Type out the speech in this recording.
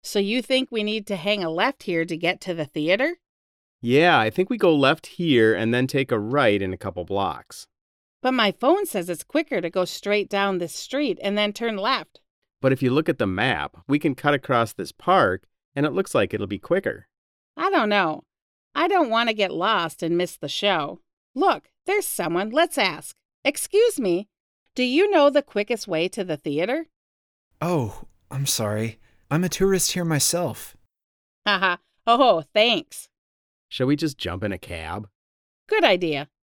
So you think we need to hang a left here to get to the theater? Yeah, I think we go left here and then take a right in a couple blocks. But my phone says it's quicker to go straight down this street and then turn left. But if you look at the map, we can cut across this park, and it looks like it'll be quicker. I don't know. I don't want to get lost and miss the show. Look, there's someone. Let's ask. Excuse me, do you know the quickest way to the theater? Oh, I'm sorry. I'm a tourist here myself. Haha. Oh, thanks. Shall we just jump in a cab? Good idea.